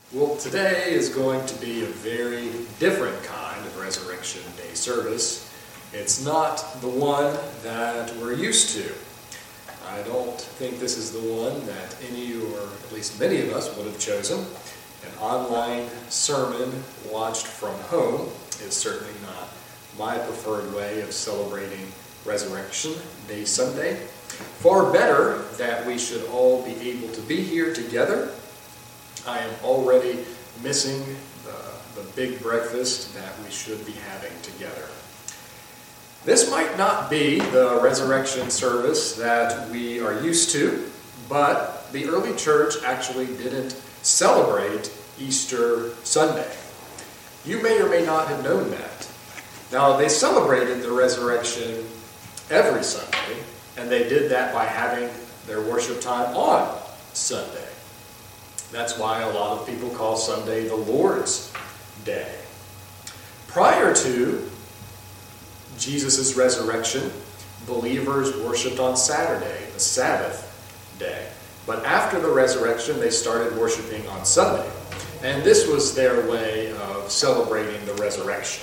Well, today is going to be a very different kind of Resurrection Day service. It's not the one that we're used to. I don't think this is the one that any, or at least many of us, would have chosen. An online sermon watched from home is certainly not my preferred way of celebrating Resurrection Day Sunday. Far better that we should all be able to be here together. I am already missing the big breakfast that we should be having together. This might not be the resurrection service that we are used to, but the early church actually didn't celebrate Easter Sunday. You may or may not have known that. Now, they celebrated the resurrection every Sunday, and they did that by having their worship time on Sunday. That's why a lot of people call Sunday the Lord's Day. Prior to Jesus' resurrection, believers worshipped on Saturday, the Sabbath day. But after the resurrection, they started worshiping on Sunday. And this was their way of celebrating the resurrection.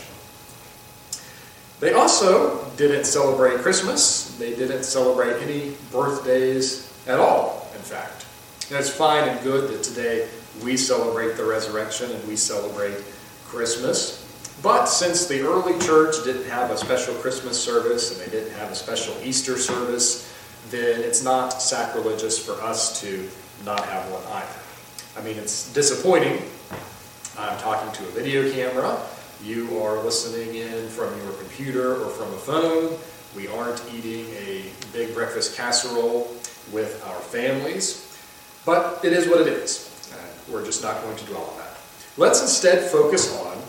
They also didn't celebrate Christmas. They didn't celebrate any birthdays at all, in fact. And it's fine and good that today we celebrate the resurrection and we celebrate Christmas. But since the early church didn't have a special Christmas service and they didn't have a special Easter service, then it's not sacrilegious for us to not have one either. I mean, it's disappointing. I'm talking to a video camera. You are listening in from your computer or from a phone. We aren't eating a big breakfast casserole with our families. But it is what it is. We're just not going to dwell on that. Let's instead focus on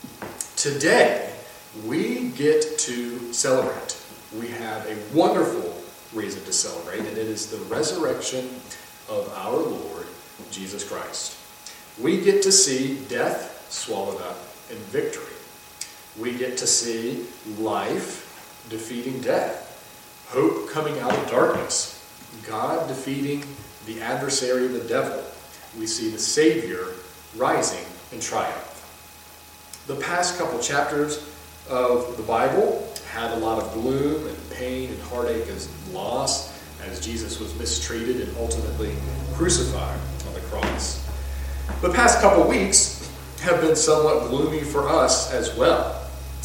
today. We get to celebrate. We have a wonderful reason to celebrate, and it is the resurrection of our Lord Jesus Christ. We get to see death swallowed up in victory. We get to see life defeating death, hope coming out of darkness, God defeating the adversary of the devil. We see the Savior rising in triumph. The past couple chapters of the Bible had a lot of gloom and pain and heartache as loss as Jesus was mistreated and ultimately crucified on the cross. The past couple weeks have been somewhat gloomy for us as well.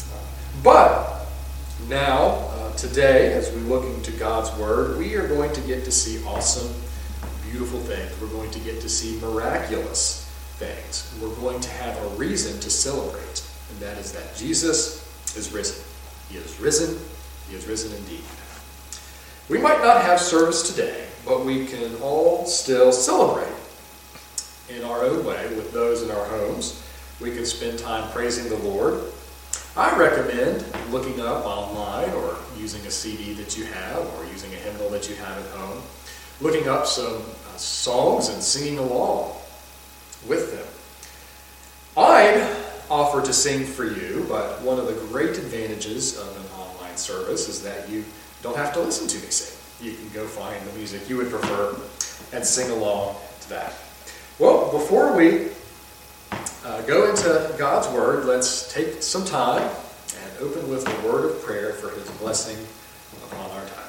But now, today, as we look into God's Word, we are going to get to see awesome, beautiful things. We're going to get to see miraculous things. We're going to have a reason to celebrate, and that is that Jesus is risen. He is risen. He is risen indeed. We might not have service today, but we can all still celebrate in our own way with those in our homes. We can spend time praising the Lord. I recommend looking up online or using a CD that you have or using a hymnal that you have at home, looking up some songs and singing along with them. I'd offer to sing for you, but one of the great advantages of an online service is that you don't have to listen to me sing. You can go find the music you would prefer and sing along to that. Well, before we go into God's Word, let's take some time and open with a word of prayer for His blessing upon our time.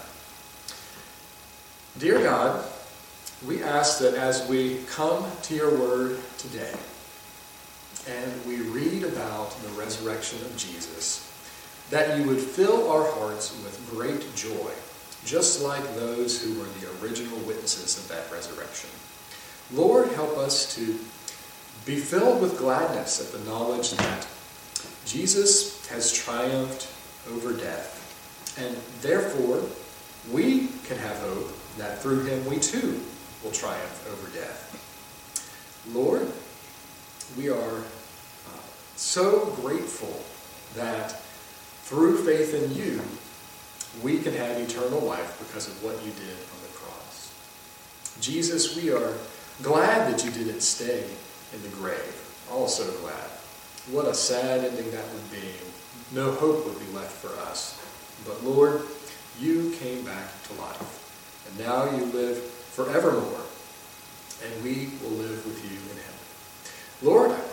Dear God, we ask that as we come to your Word today and we read about the resurrection of Jesus, that you would fill our hearts with great joy, just like those who were the original witnesses of that resurrection. Lord, help us to be filled with gladness at the knowledge that Jesus has triumphed over death, and therefore we can have hope that through him we too will triumph over death. Lord, we are so grateful that through faith in you, we can have eternal life because of what you did on the cross. Jesus, we are glad that you didn't stay in the grave. Also glad. What a sad ending that would be. No hope would be left for us. But Lord, you came back to life. And now you live forevermore. And we will live with you in heaven.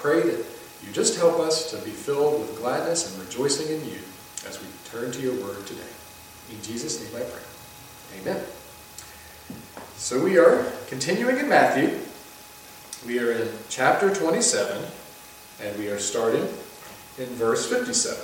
pray that you just help us to be filled with gladness and rejoicing in you as we turn to your word today. In Jesus' name I pray. Amen. So we are continuing in Matthew. We are in chapter 27, and we are starting in verse 57.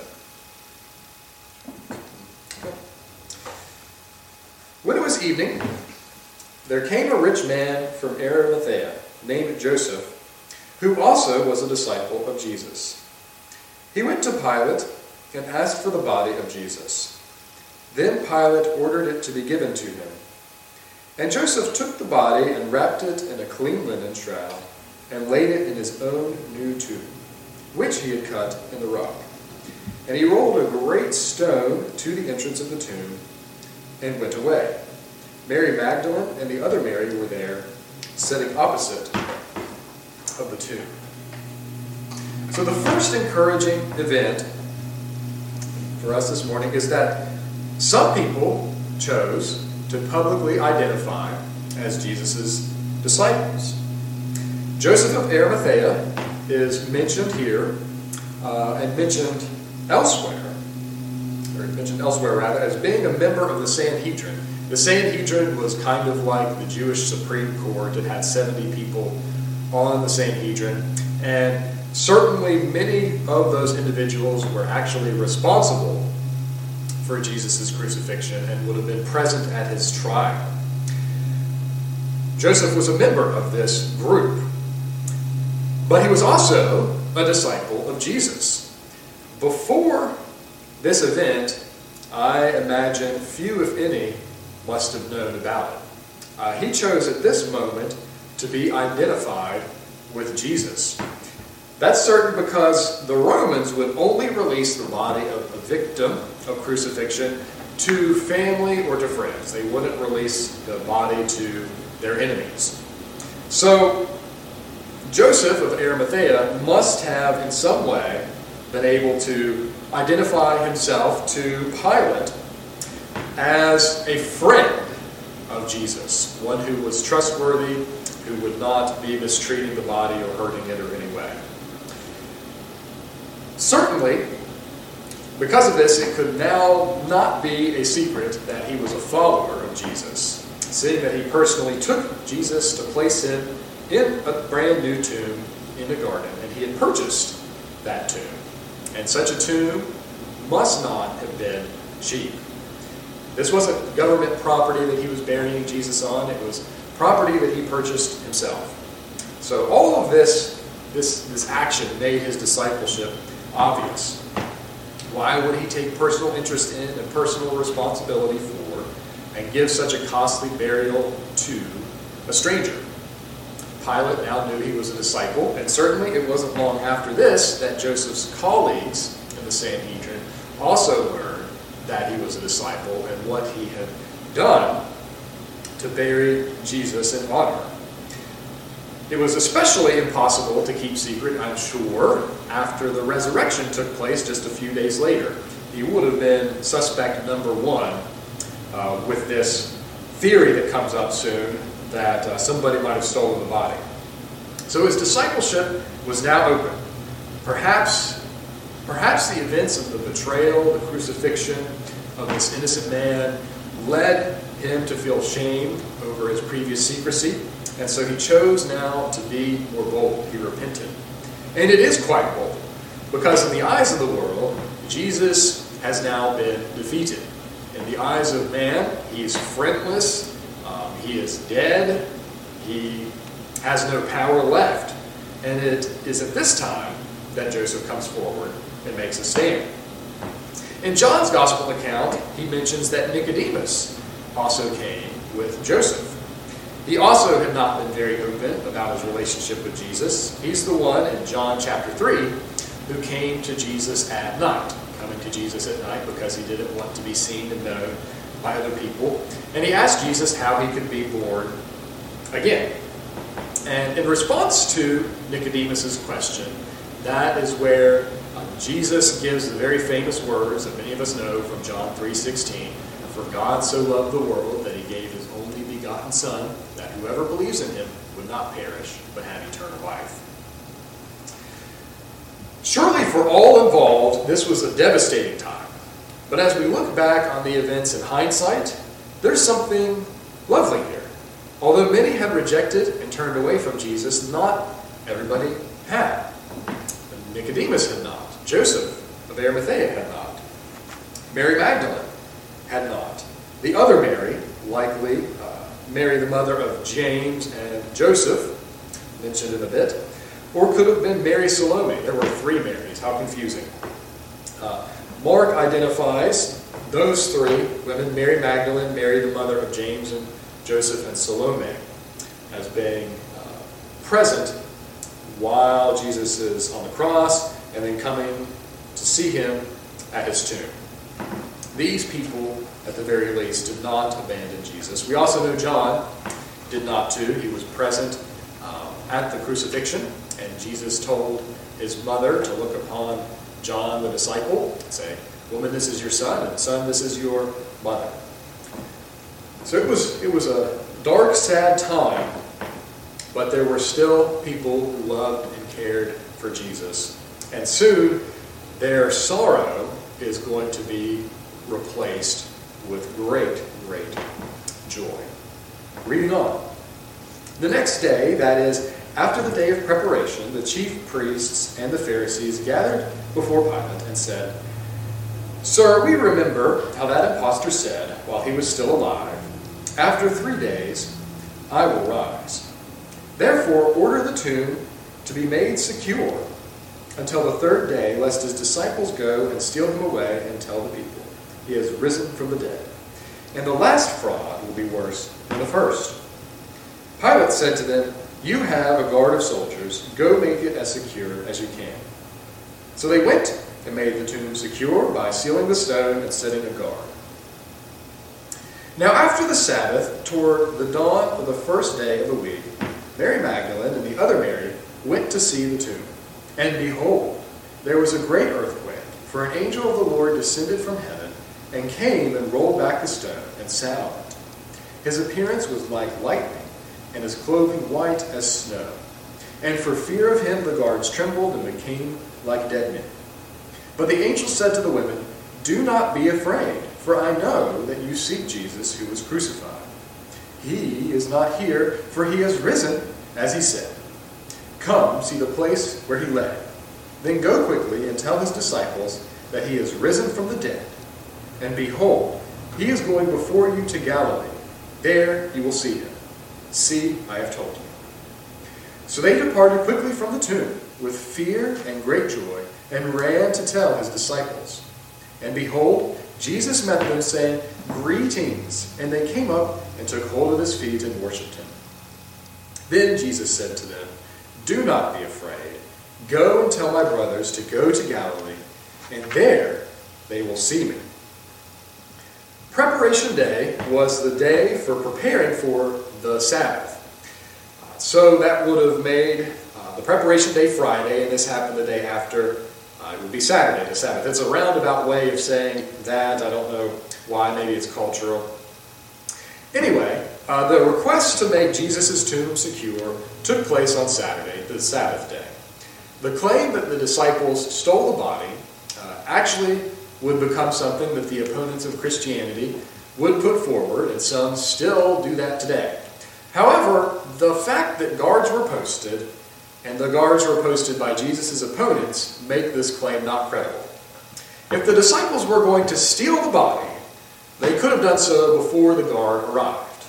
When it was evening, there came a rich man from Arimathea, named Joseph, who also was a disciple of Jesus. He went to Pilate and asked for the body of Jesus. Then Pilate ordered it to be given to him. And Joseph took the body and wrapped it in a clean linen shroud and laid it in his own new tomb, which he had cut in the rock. And he rolled a great stone to the entrance of the tomb and went away. Mary Magdalene and the other Mary were there, sitting opposite of the tomb. So the first encouraging event for us this morning is that some people chose to publicly identify as Jesus' disciples. Joseph of Arimathea is mentioned here and mentioned elsewhere as being a member of the Sanhedrin. The Sanhedrin was kind of like the Jewish Supreme Court. It had 70 people on the Sanhedrin, and certainly many of those individuals were actually responsible for Jesus' crucifixion and would have been present at his trial. Joseph was a member of this group, but he was also a disciple of Jesus. Before this event, I imagine few, if any, must have known about it. He chose at this moment to be identified with Jesus. That's certain because the Romans would only release the body of a victim of crucifixion to family or to friends. They wouldn't release the body to their enemies. So Joseph of Arimathea must have in some way been able to identify himself to Pilate as a friend of Jesus, one who was trustworthy, who would not be mistreating the body or hurting it in any way. Certainly, because of this, it could now not be a secret that he was a follower of Jesus, seeing that he personally took Jesus to place him in a brand new tomb in the garden, and he had purchased that tomb. And such a tomb must not have been cheap. This wasn't government property that he was burying Jesus on. It was property that he purchased himself. So all of this action made his discipleship obvious. Why would he take personal interest in and personal responsibility for and give such a costly burial to a stranger? Pilate now knew he was a disciple, and certainly it wasn't long after this that Joseph's colleagues in the Sanhedrin also learned that he was a disciple and what he had done to bury Jesus in honor. It was especially impossible to keep secret, I'm sure, after the resurrection took place just a few days later. He would have been suspect number one with this theory that comes up soon that somebody might have stolen the body. So his discipleship was now open. Perhaps the events of the betrayal, the crucifixion of this innocent man led him to feel shame over his previous secrecy, and so he chose now to be more bold. He repented. And it is quite bold, because in the eyes of the world, Jesus has now been defeated. In the eyes of man, he's friendless, he is dead, he has no power left. And it is at this time that Joseph comes forward and makes a stand. In John's Gospel account, he mentions that Nicodemus also came with Joseph. He also had not been very open about his relationship with Jesus. He's the one in John chapter 3 who came to Jesus at night, coming to Jesus at night because he didn't want to be seen and known by other people. And he asked Jesus how he could be born again. And in response to Nicodemus's question, that is where Jesus gives the very famous words that many of us know from John 3:16, "For God so loved the world that he gave his only begotten Son, that whoever believes in him would not perish, but have eternal life." For all involved, this was a devastating time. But as we look back on the events in hindsight, there's something lovely here. Although many had rejected and turned away from Jesus, not everybody had. Nicodemus had not. Joseph of Arimathea had not. Mary Magdalene had not. The other Mary, likely Mary the mother of James and Joseph, mentioned in a bit, or could have been Mary Salome. There were three Marys. How confusing. Mark identifies those three women, Mary Magdalene, Mary the mother of James and Joseph, and Salome, as being present while Jesus is on the cross and then coming to see him at his tomb. These people, at the very least, did not abandon Jesus. We also know John did not too. He was present at the crucifixion, and Jesus told his mother to look upon John the disciple and say, "Woman, this is your son, and son, this is your mother." So it was a dark, sad time, but there were still people who loved and cared for Jesus. And soon, their sorrow is going to be replaced with great, great joy. Reading on. The next day, that is, after the day of preparation, the chief priests and the Pharisees gathered before Pilate and said, "Sir, we remember how that impostor said, while he was still alive, 'After 3 days, I will rise.' Therefore, order the tomb to be made secure until the 3rd day, lest his disciples go and steal him away and tell the people, 'He has risen from the dead.' And the last fraud will be worse than the first." Pilate said to them, "You have a guard of soldiers. Go make it as secure as you can." So they went and made the tomb secure by sealing the stone and setting a guard. Now after the Sabbath, toward the dawn of the 1st day of the week, Mary Magdalene and the other Mary went to see the tomb. And behold, there was a great earthquake, for an angel of the Lord descended from heaven and came and rolled back the stone and sat on it. His appearance was like lightning, and his clothing white as snow. And for fear of him the guards trembled and became like dead men. But the angel said to the women, "Do not be afraid, for I know that you seek Jesus who was crucified. He is not here, for he has risen, as he said. Come, see the place where he lay. Then go quickly and tell his disciples that he is risen from the dead. And behold, he is going before you to Galilee. There you will see him. See, I have told you." So they departed quickly from the tomb with fear and great joy, and ran to tell his disciples. And behold, Jesus met them, saying, "Greetings!" And they came up and took hold of his feet and worshipped him. Then Jesus said to them, "Do not be afraid. Go and tell my brothers to go to Galilee, and there they will see me." Preparation Day was the day for preparing for the Sabbath. So that would have made the Preparation Day Friday, and this happened the day after. It would be Saturday, the Sabbath. It's a roundabout way of saying that. I don't know why. Maybe it's cultural. Anyway, the request to make Jesus' tomb secure took place on Saturday, the Sabbath day. The claim that the disciples stole the body actually would become something that the opponents of Christianity would put forward, and some still do that today. However, the fact that guards were posted, and the guards were posted by Jesus' opponents, make this claim not credible. If the disciples were going to steal the body, they could have done so before the guard arrived.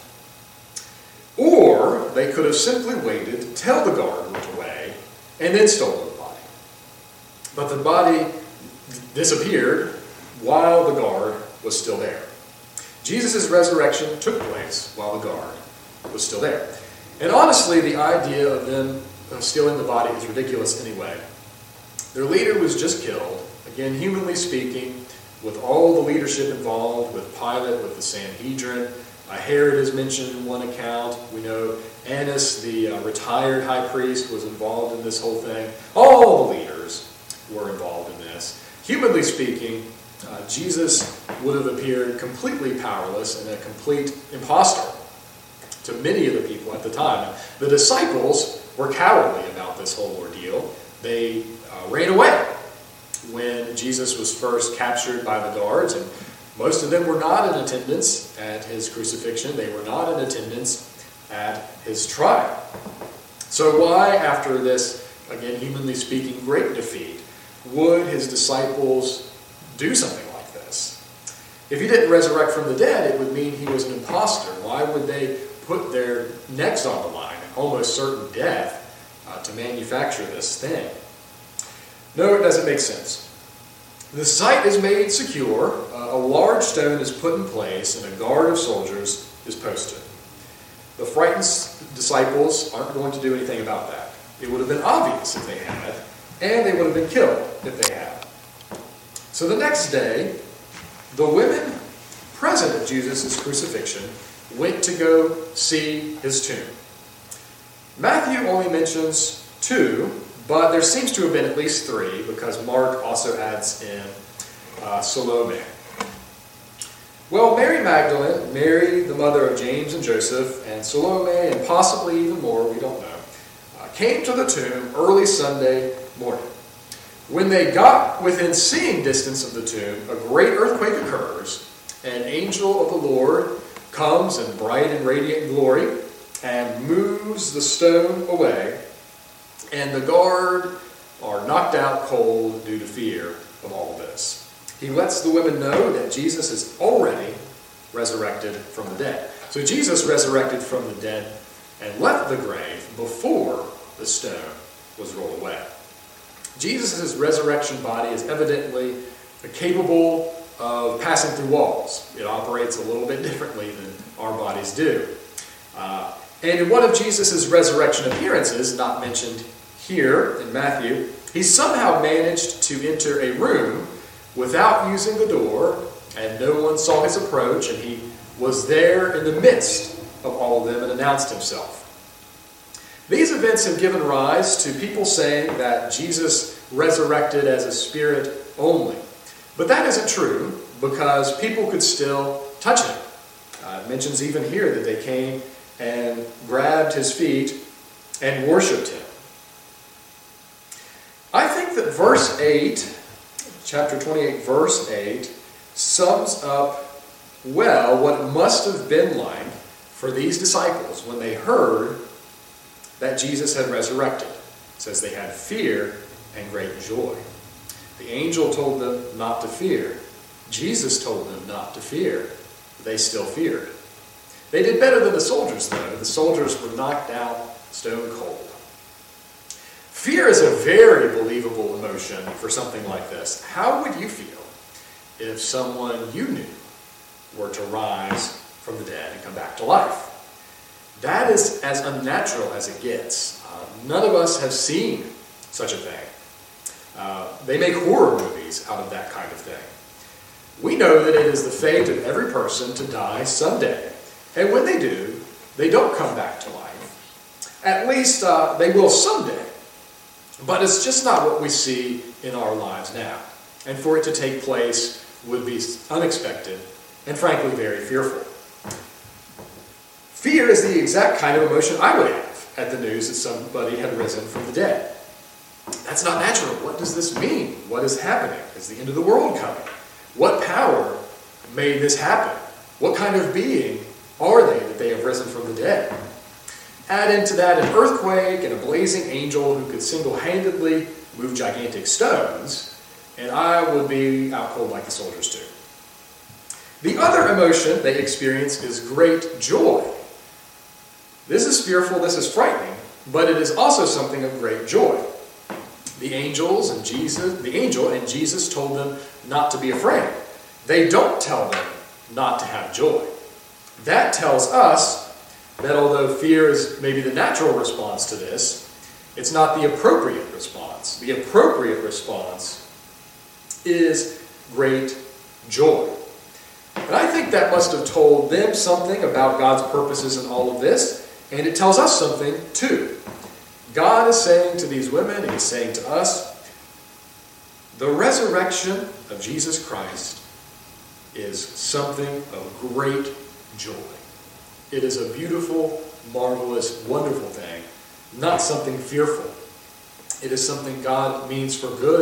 Or they could have simply waited till the guard went away and then stolen the body. But the body disappeared while the guard was still there. Jesus' resurrection took place while the guard was still there. And honestly, the idea of them stealing the body is ridiculous anyway. Their leader was just killed, again, humanly speaking, with all the leadership involved, with Pilate, with the Sanhedrin. Herod is mentioned in one account. We know Annas, the retired high priest, was involved in this whole thing. All the leaders were involved in this. Humanly speaking, Jesus would have appeared completely powerless and a complete imposter to many of the people at the time. The disciples were cowardly about this whole ordeal. They ran away. when Jesus was first captured by the guards, and most of them were not in attendance at his crucifixion. They were not in attendance at his trial. So why, after this, again, humanly speaking, great defeat, would his disciples do something like this? If he didn't resurrect from the dead, it would mean he was an imposter. Why would they put their necks on the line, almost certain death, to manufacture this thing? No, it doesn't make sense. The site is made secure, a large stone is put in place, and a guard of soldiers is posted. The frightened disciples aren't going to do anything about that. It would have been obvious if they had, and they would have been killed if they had. So the next day, the women present at Jesus' crucifixion went to go see his tomb. Matthew only mentions 2, but there seems to have been at least 3, because Mark also adds in Salome. Well, Mary Magdalene, Mary, the mother of James and Joseph, and Salome, and possibly even more, we don't know, came to the tomb early Sunday morning. When they got within seeing distance of the tomb, a great earthquake occurs. An angel of the Lord comes in bright and radiant glory and moves the stone away, and the guard are knocked out cold due to fear of all of this. He lets the women know that Jesus is already resurrected from the dead. So Jesus resurrected from the dead and left the grave before the stone was rolled away. Jesus' resurrection body is evidently capable of passing through walls. It operates a little bit differently than our bodies do. And in one of Jesus' resurrection appearances, not mentioned here in Matthew, he somehow managed to enter a room without using the door, and no one saw his approach, and he was there in the midst of all of them and announced himself. These events have given rise to people saying that Jesus resurrected as a spirit only. But that isn't true, because people could still touch him. It mentions even here that they came and grabbed his feet and worshipped him. I think that verse 8, chapter 28, verse 8, sums up well what it must have been like for these disciples when they heard that Jesus had resurrected. It says they had fear and great joy. The angel told them not to fear. Jesus told them not to fear. They still feared. They did better than the soldiers, though. The soldiers were knocked out stone cold. Fear is a very believable emotion for something like this. How would you feel if someone you knew were to rise from the dead and come back to life? That is as unnatural as it gets. None of us have seen such a thing. They make horror movies out of that kind of thing. We know that it is the fate of every person to die someday. And when they do, they don't come back to life. At least they will someday. But it's just not what we see in our lives now. And for it to take place would be unexpected and frankly very fearful. Fear is the exact kind of emotion I would have at the news that somebody had risen from the dead. That's not natural. What does this mean? What is happening? Is the end of the world coming? What power made this happen? What kind of being are they that they have risen from the dead? Add into that an earthquake and a blazing angel who could single-handedly move gigantic stones, and I would be out cold like the soldiers do. The other emotion they experience is great joy. This is fearful, this is frightening, but it is also something of great joy. The angel and Jesus told them not to be afraid. They don't tell them not to have joy. That tells us that although fear is maybe the natural response to this, it's not the appropriate response. The appropriate response is great joy. And I think that must have told them something about God's purposes in all of this, and it tells us something too. God is saying to these women, and He's saying to us, the resurrection of Jesus Christ is something of great joy. It is a beautiful, marvelous, wonderful thing, not something fearful. It is something God means for good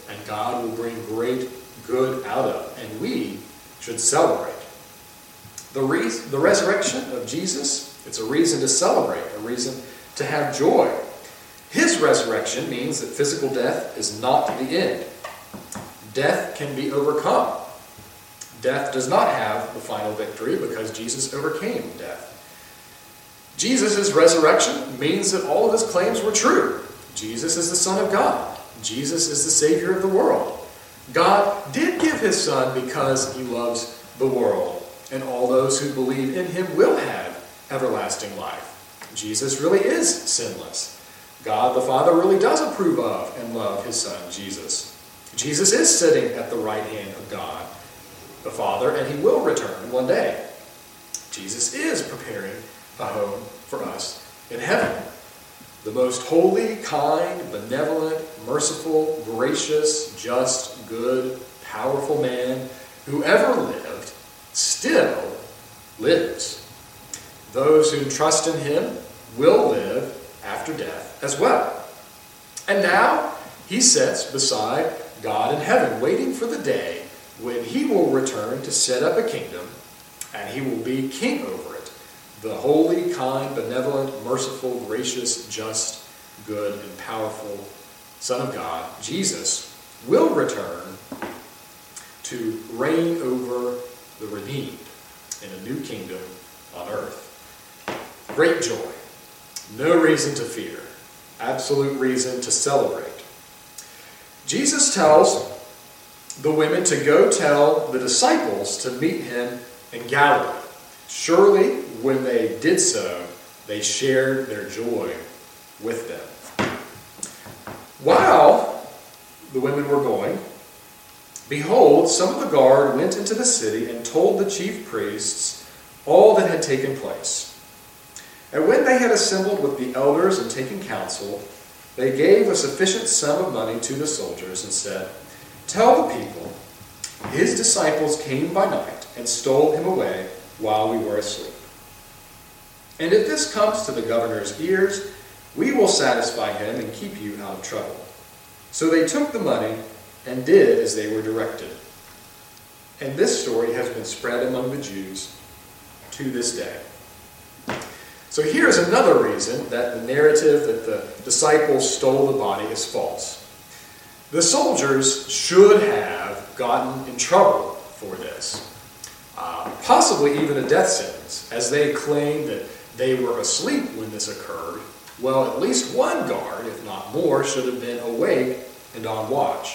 and God will bring great good out of, and we should celebrate. The resurrection of Jesus, it's a reason to celebrate, a reason to have joy. His resurrection means that physical death is not the end. Death can be overcome. Death does not have the final victory because Jesus overcame death. Jesus' resurrection means that all of his claims were true. Jesus is the Son of God. Jesus is the Savior of the world. God did give his Son because he loves the world, and all those who believe in him will have everlasting life. Jesus really is sinless. God the Father really does approve of and love his Son, Jesus. Jesus is sitting at the right hand of God the Father, and he will return one day. Jesus is preparing a home for us in heaven. The most holy, kind, benevolent, merciful, gracious, just, good, powerful man who ever lived still lives. Those who trust in him will live after death as well. And now he sits beside God in heaven, waiting for the day when he will return to set up a kingdom, and he will be king over it. The holy, kind, benevolent, merciful, gracious, just, good, and powerful Son of God, Jesus, will return to reign over the redeemed in a new kingdom on earth. Great joy. No reason to fear. Absolute reason to celebrate. Jesus tells the women to go tell the disciples to meet him in Galilee. Surely, when they did so, they shared their joy with them. While the women were going, behold, some of the guard went into the city and told the chief priests all that had taken place. And when they had assembled with the elders and taken counsel, they gave a sufficient sum of money to the soldiers and said, "Tell the people, his disciples came by night and stole him away while we were asleep. And if this comes to the governor's ears, we will satisfy him and keep you out of trouble." So they took the money and did as they were directed. And this story has been spread among the Jews to this day. So here's another reason that the narrative that the disciples stole the body is false. The soldiers should have gotten in trouble for this, possibly even a death sentence, as they claimed that they were asleep when this occurred. Well, at least one guard, if not more, should have been awake and on watch.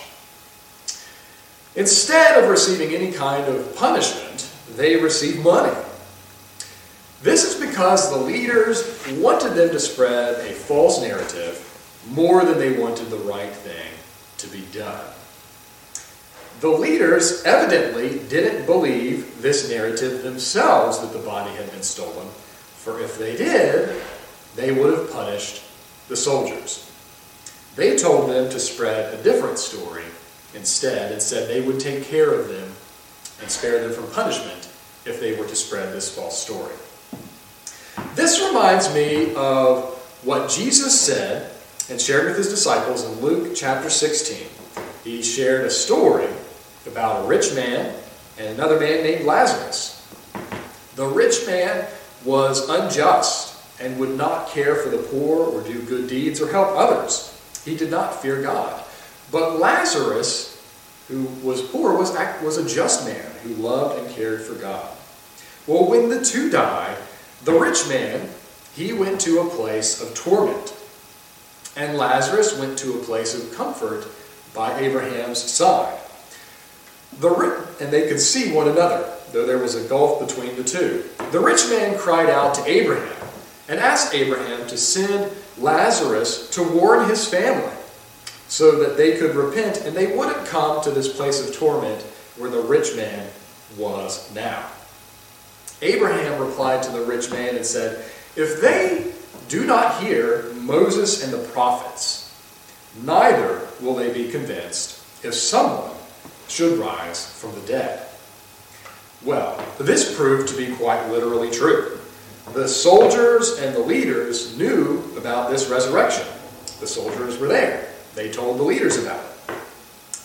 Instead of receiving any kind of punishment, they received money. This is because the leaders wanted them to spread a false narrative more than they wanted the right thing to be done. The leaders evidently didn't believe this narrative themselves that the body had been stolen, for if they did, they would have punished the soldiers. They told them to spread a different story instead, and said they would take care of them and spare them from punishment if they were to spread this false story. This reminds me of what Jesus said and shared with his disciples in Luke chapter 16. He shared a story about a rich man and another man named Lazarus. The rich man was unjust and would not care for the poor or do good deeds or help others. He did not fear God. But Lazarus, who was poor, was a just man who loved and cared for God. Well, when the two died, the rich man, he went to a place of torment. And Lazarus went to a place of comfort by Abraham's side. And they could see one another, though there was a gulf between the two. The rich man cried out to Abraham and asked Abraham to send Lazarus to warn his family so that they could repent and they wouldn't come to this place of torment where the rich man was now. Abraham replied to the rich man and said, "If they do not hear Moses and the prophets, neither will they be convinced if someone should rise from the dead." Well, this proved to be quite literally true. The soldiers and the leaders knew about this resurrection. The soldiers were there. They told the leaders about it.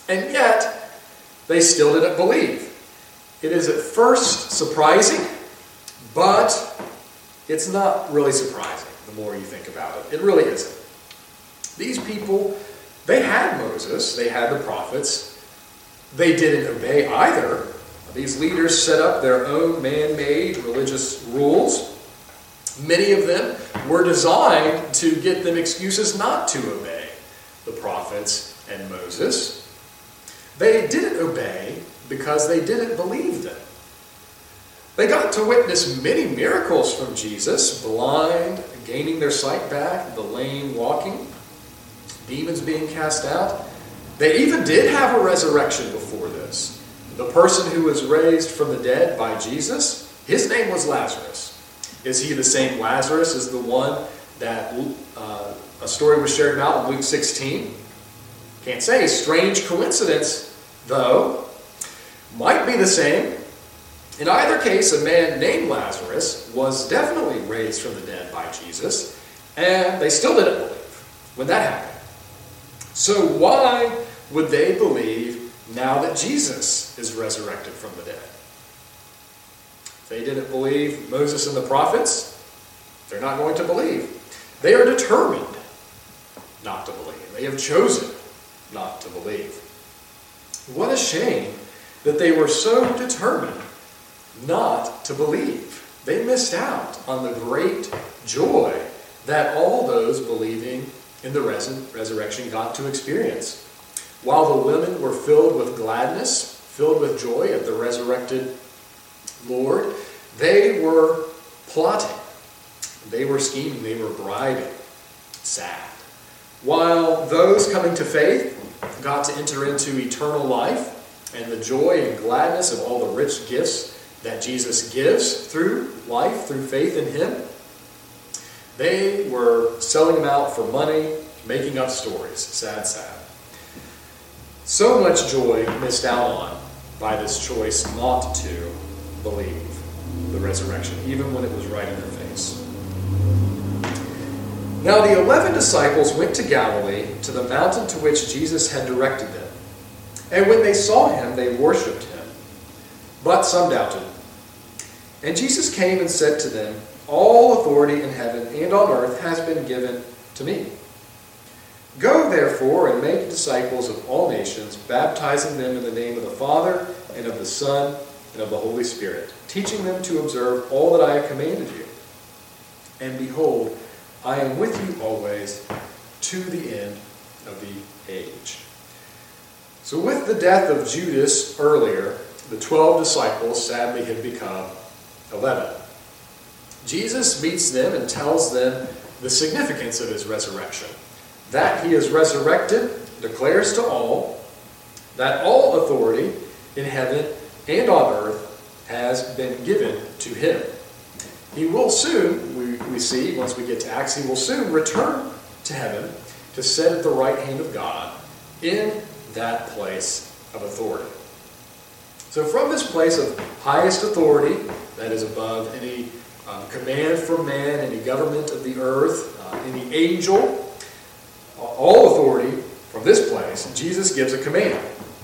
And yet, they still didn't believe. It is at first surprising, but it's not really surprising the more you think about it. It really isn't. These people, they had Moses, they had the prophets. They didn't obey either. These leaders set up their own man-made religious rules. Many of them were designed to get them excuses not to obey the prophets and Moses. They didn't obey because they didn't believe them. They got to witness many miracles from Jesus, blind gaining their sight back, the lame walking, demons being cast out. They even did have a resurrection before this. The person who was raised from the dead by Jesus, his name was Lazarus. Is he the same Lazarus as the one that a story was shared about in Luke 16? Can't say. Strange coincidence, though. Might be the same. In either case, a man named Lazarus was definitely raised from the dead by Jesus, and they still didn't believe when that happened. So why would they believe now that Jesus is resurrected from the dead? If they didn't believe Moses and the prophets, they're not going to believe. They are determined not to believe. They have chosen not to believe. What a shame that they were so determined not to believe. They missed out on the great joy that all those believing in the resurrection got to experience. While the women were filled with gladness, filled with joy at the resurrected Lord, they were plotting. They were scheming. They were bribing. Sad. While those coming to faith got to enter into eternal life and the joy and gladness of all the rich gifts that Jesus gives through life, through faith in Him, they were selling them out for money, making up stories. Sad, sad. So much joy missed out on by this choice not to believe the resurrection, even when it was right in their face. Now the 11 disciples went to Galilee, to the mountain to which Jesus had directed them. And when they saw Him, they worshipped Him. But some doubted. And Jesus came and said to them, "All authority in heaven and on earth has been given to me. Go, therefore, and make disciples of all nations, baptizing them in the name of the Father, and of the Son, and of the Holy Spirit, teaching them to observe all that I have commanded you. And behold, I am with you always to the end of the age." So with the death of Judas earlier, the 12 disciples sadly had become 11. Jesus meets them and tells them the significance of His resurrection. That He is resurrected declares to all that all authority in heaven and on earth has been given to Him. He will soon, we see, once we get to Acts, He will soon return to heaven to sit at the right hand of God in that place of authority. So from this place of highest authority, that is above any command from man, any government of the earth, any angel, all authority from this place, Jesus gives a command.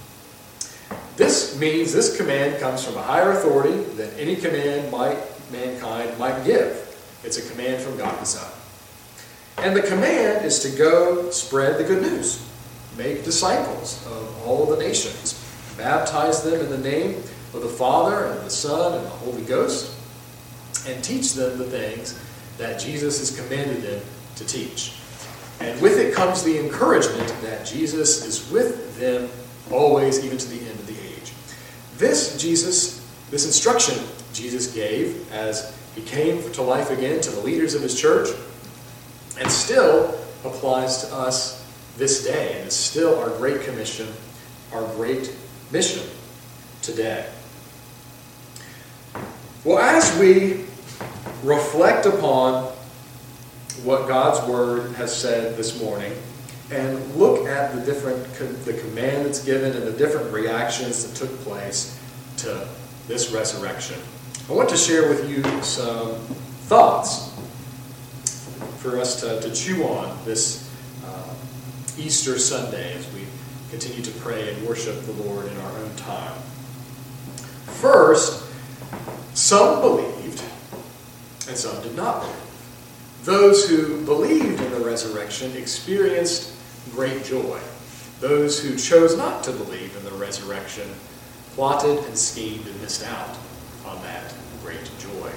This means this command comes from a higher authority than any command mankind might give. It's a command from God the Son. And the command is to go spread the good news. Make disciples of all the nations. Baptize them in the name of the Father and the Son and the Holy Ghost. And teach them the things that Jesus has commanded them to teach. And with it comes the encouragement that Jesus is with them always, even to the end of the age. This instruction Jesus gave as He came to life again to the leaders of His church, and still applies to us this day, and is still our great commission, our great mission today. Well, as we reflect upon what God's Word has said this morning, and look at the command that's given and the different reactions that took place to this resurrection, I want to share with you some thoughts for us to chew on this Easter Sunday as we continue to pray and worship the Lord in our own time. First, some believed and some did not believe. Those who believed in the resurrection experienced great joy. Those who chose not to believe in the resurrection plotted and schemed and missed out on that great joy.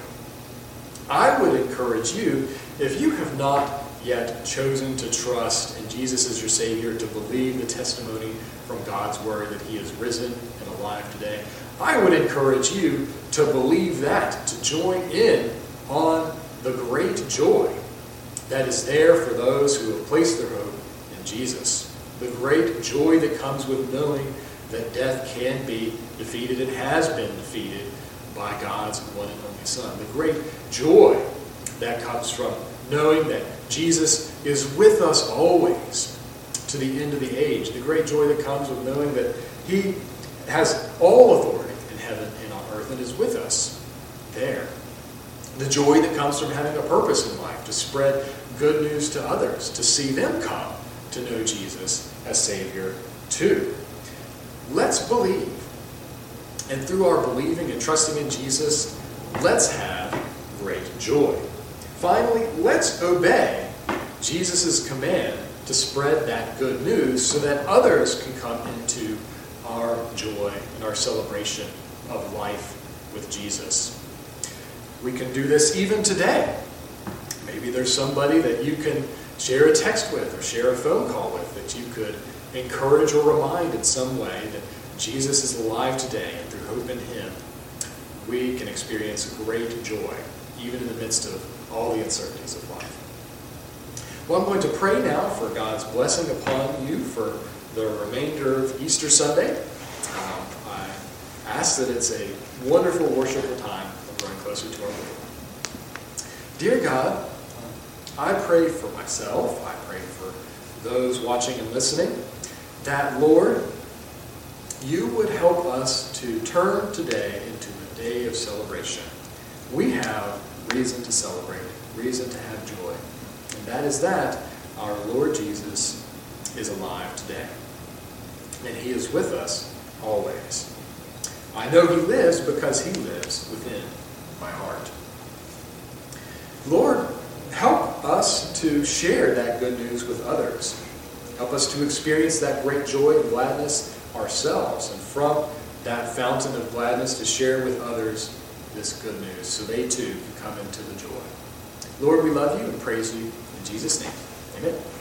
I would encourage you, if you have not yet chosen to trust in Jesus as your Savior, to believe the testimony from God's Word that He is risen and alive today, I would encourage you to believe that, to join in on the great joy that is there for those who have placed their hope in Jesus. The great joy that comes with knowing that death can be defeated and has been defeated by God's one and only Son. The great joy that comes from knowing that Jesus is with us always to the end of the age. The great joy that comes with knowing that He has all authority in heaven and on earth and is with us there. The joy that comes from having a purpose in life, to spread good news to others, to see them come to know Jesus as Savior too. Let's believe. And through our believing and trusting in Jesus, let's have great joy. Finally, let's obey Jesus' command to spread that good news so that others can come into our joy and our celebration of life with Jesus. We can do this even today. Maybe there's somebody that you can share a text with or share a phone call with that you could encourage or remind in some way that Jesus is alive today, and through hope in Him, we can experience great joy, even in the midst of all the uncertainties of life. Well, I'm going to pray now for God's blessing upon you for the remainder of Easter Sunday. I ask that it's a wonderful worshipful time of growing closer to our Lord. Dear God, I pray for myself, I pray for those watching and listening, that, Lord, you would help us to turn today into a day of celebration. We have reason to celebrate, reason to have joy, and that is that our Lord Jesus is alive today, and He is with us always. I know He lives because He lives within my heart. Lord, help us to share that good news with others. Help us to experience that great joy and gladness ourselves, and from that fountain of gladness to share with others this good news so they too can come into the joy. Lord, we love you and praise you in Jesus' name. Amen.